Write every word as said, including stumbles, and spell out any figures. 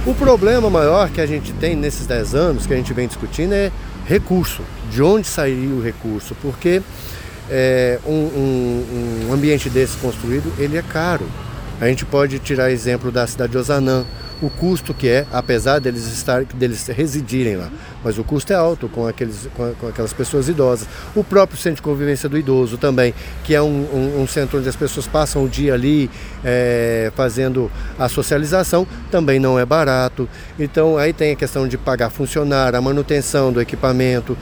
O problema maior que a gente tem nesses dez anos que a gente vem discutindo é recurso. De onde sairia o recurso? Porque é, um, um, um ambiente desse construído, ele é caro. A gente pode tirar exemplo da cidade de Ozanam, o custo que é, apesar deles, estar, deles residirem lá, mas o custo é alto com, aqueles, com, com aquelas pessoas idosas. O próprio centro de convivência do idoso também, que é um, um, um centro onde as pessoas passam o dia ali é, fazendo a socialização, também não é barato. Então aí tem a questão de pagar funcionário, a manutenção do equipamento.